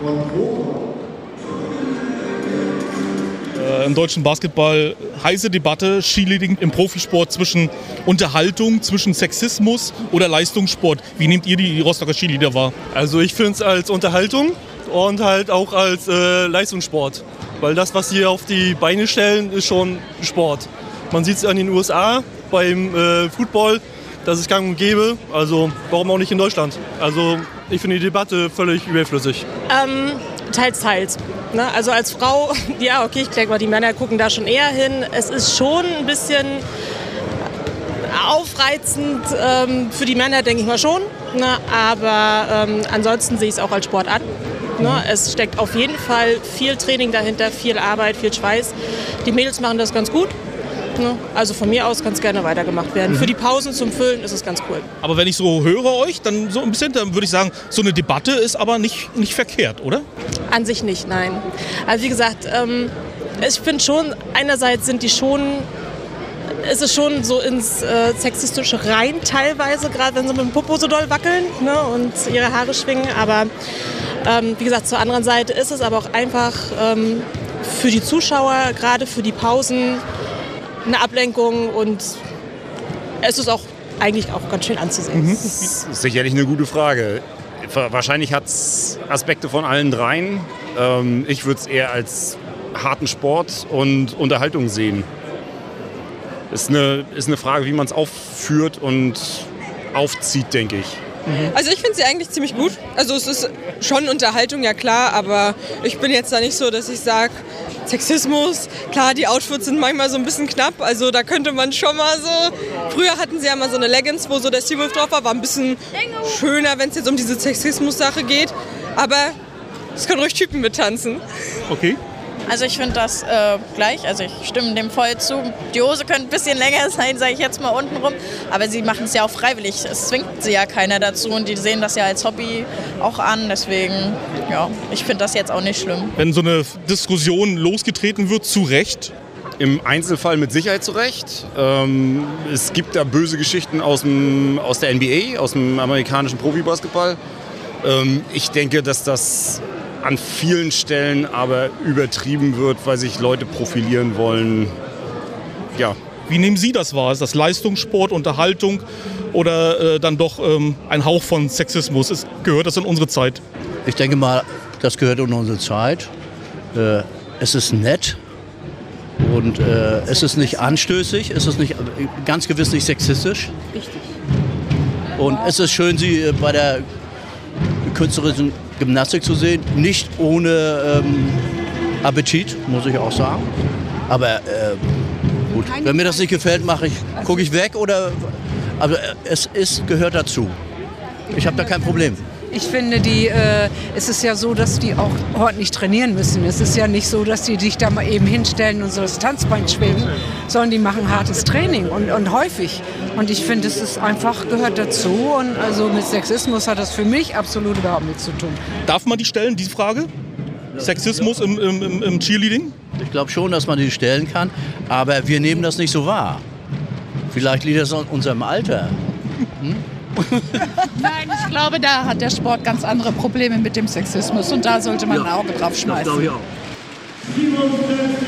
Im deutschen Basketball heiße Debatte, Cheerleading im Profisport zwischen Unterhaltung, zwischen Sexismus oder Leistungssport. Wie nehmt ihr die Rostocker Cheerleader wahr? Also ich finde es als Unterhaltung und halt auch als Leistungssport. Weil das, was sie auf die Beine stellen, ist schon Sport. Man sieht es an den USA beim Football, das ist gang und gäbe. Also warum auch nicht in Deutschland? Also ich finde die Debatte völlig überflüssig. Teils, teils. Ne? Also als Frau, ja okay, ich denke mal, die Männer gucken da schon eher hin. Es ist schon ein bisschen aufreizend für die Männer, denke ich mal schon. Ne? Aber ansonsten sehe ich es auch als Sport an. Ne? Es steckt auf jeden Fall viel Training dahinter, viel Arbeit, viel Schweiß. Die Mädels machen das ganz gut. Ne? Also von mir aus kann es gerne weitergemacht werden. Für die Pausen zum Füllen ist es ganz cool. Aber wenn ich so höre euch, dann so ein bisschen, dann würde ich sagen, so eine Debatte ist aber nicht verkehrt, oder? An sich nicht, nein. Also wie gesagt, ich finde schon, einerseits ist es schon so ins Sexistische rein teilweise, gerade wenn sie mit dem Popo so doll wackeln, ne, und ihre Haare schwingen. Aber wie gesagt, zur anderen Seite ist es aber auch einfach für die Zuschauer, gerade für die Pausen, eine Ablenkung und es ist auch eigentlich auch ganz schön anzusehen. Das ist sicherlich eine gute Frage. Wahrscheinlich hat es Aspekte von allen dreien. Ich würde es eher als harten Sport und Unterhaltung sehen. Ist eine Frage, wie man es aufführt und aufzieht, denke ich. Also ich finde sie eigentlich ziemlich gut. Also es ist schon Unterhaltung, ja klar, aber ich bin jetzt da nicht so, dass ich sage, Sexismus, klar, die Outfits sind manchmal so ein bisschen knapp, also da könnte man schon mal so, früher hatten sie ja mal so eine Leggings, wo so der Seawolf drauf war ein bisschen schöner, wenn es jetzt um diese Sexismus-Sache geht, aber es können ruhig Typen mittanzen. Okay. Also ich finde das gleich, also ich stimme dem voll zu. Die Hose könnte ein bisschen länger sein, sage ich jetzt mal unten rum, aber sie machen es ja auch freiwillig. Es zwingt sie ja keiner dazu und die sehen das ja als Hobby auch an, deswegen, ja, ich finde das jetzt auch nicht schlimm. Wenn so eine Diskussion losgetreten wird, zu Recht? Im Einzelfall mit Sicherheit zu Recht. Es gibt da böse Geschichten aus der NBA, aus dem amerikanischen Profibasketball. Ich denke, dass das an vielen Stellen aber übertrieben wird, weil sich Leute profilieren wollen. Ja. Wie nehmen Sie das wahr? Ist das Leistungssport, Unterhaltung oder dann doch ein Hauch von Sexismus? Gehört das in unsere Zeit? Ich denke mal, das gehört in unsere Zeit. Es ist nett und es ist nicht anstößig, es ist nicht, ganz gewiss nicht sexistisch. Richtig. Und es ist schön, Sie bei der künstlerischen Gymnastik zu sehen, nicht ohne Appetit, muss ich auch sagen. Aber gut, wenn mir das nicht gefällt, gucke ich weg oder. Also gehört dazu. Ich habe da kein Problem. Ich finde, es ist ja so, dass die auch ordentlich trainieren müssen. Es ist ja nicht so, dass die sich da mal eben hinstellen und so das Tanzbein schwingen, sondern die machen hartes Training und häufig. Und ich finde, es ist einfach, gehört dazu. Und also mit Sexismus hat das für mich absolut überhaupt nichts zu tun. Darf man die stellen, diese Frage? Sexismus im Cheerleading? Ich glaube schon, dass man die stellen kann, aber wir nehmen das nicht so wahr. Vielleicht liegt das an unserem Alter. Nein, ich glaube, da hat der Sport ganz andere Probleme mit dem Sexismus und da sollte man ein Auge drauf schmeißen. Das glaube ich auch.